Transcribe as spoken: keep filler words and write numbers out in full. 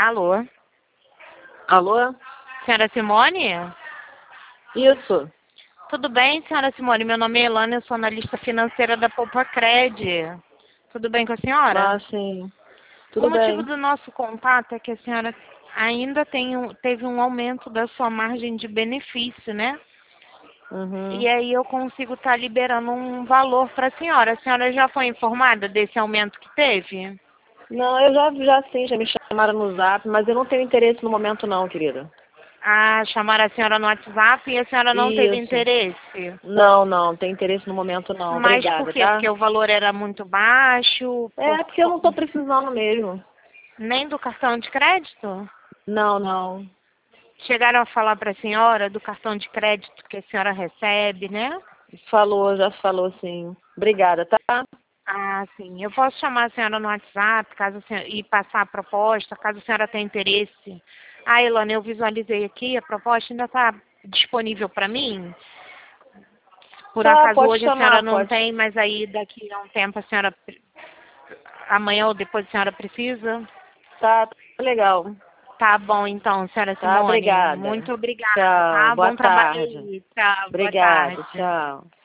Alô? Alô? Senhora Simone? Isso. Tudo bem, senhora Simone? Meu nome é Elana, eu sou analista financeira da Poupacred. Tudo bem com a senhora? Ah, sim. O Tudo motivo bem. do nosso contato é que a senhora ainda tem um, teve um aumento da sua margem de benefício, né? Uhum. E aí eu consigo estar liberando um valor para a senhora. A senhora já foi informada desse aumento que teve? Não, eu já, já sim, já me chamaram no Zap, mas eu não tenho interesse no momento não, querida. Ah, chamaram a senhora no WhatsApp e a senhora não teve Isso. interesse? Não, não, não tem interesse no momento não. Mas por Obrigada, quê? tá? Porque o valor era muito baixo? Por, É, porque eu não tô precisando mesmo. nem do cartão de crédito? Não, não. Chegaram a falar para a senhora do cartão de crédito que a senhora recebe, né? Falou, já falou sim. Obrigada, tá? Ah, sim. Eu posso chamar a senhora no WhatsApp caso a senhora, e passar a proposta, caso a senhora tenha interesse. Ah, Elana, eu visualizei aqui, a proposta ainda está disponível para mim. Por Tá, acaso pode hoje a senhora chamar, não pode. tem, mas aí daqui a um tempo a senhora, amanhã ou depois a senhora precisa? Tá, tá legal. Tá bom então, senhora Tá, Simone. obrigada. Muito obrigada, Tchau, tá? boa Bom trabalho tarde. aí. Tchau, boa Obrigada, tarde. tchau.